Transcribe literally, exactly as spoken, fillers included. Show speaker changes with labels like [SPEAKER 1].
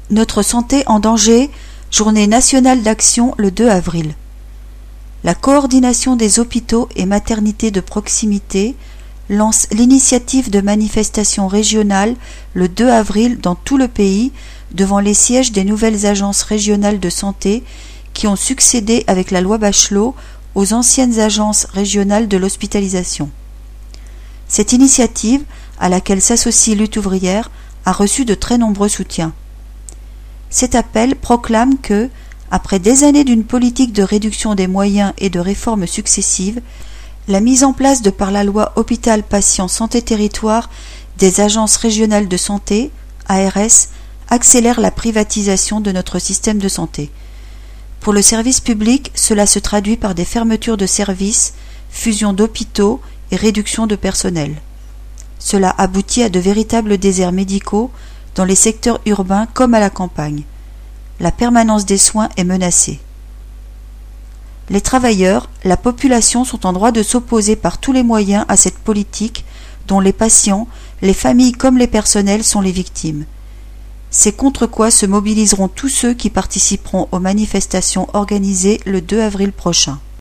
[SPEAKER 1] Notre santé en danger, journée nationale d'action le deux avril. La coordination des hôpitaux et maternités de proximité lance l'initiative de manifestation régionale le deux avril dans tout le pays devant les sièges des nouvelles agences régionales de santé qui ont succédé avec la loi Bachelot aux anciennes agences régionales de l'hospitalisation. Cette initiative, à laquelle s'associe Lutte ouvrière, a reçu de très nombreux soutiens. Cet appel proclame que, après des années d'une politique de réduction des moyens et de réformes successives, la mise en place de par la loi Hôpital Patient Santé Territoire des agences régionales de santé, A R S, accélère la privatisation de notre système de santé. Pour le service public, cela se traduit par des fermetures de services, fusion d'hôpitaux et réduction de personnel. Cela aboutit à de véritables déserts médicaux dans les secteurs urbains comme à la campagne. La permanence des soins est menacée. Les travailleurs, la population sont en droit de s'opposer par tous les moyens à cette politique dont les patients, les familles comme les personnels sont les victimes. C'est contre quoi se mobiliseront tous ceux qui participeront aux manifestations organisées le deux avril prochain.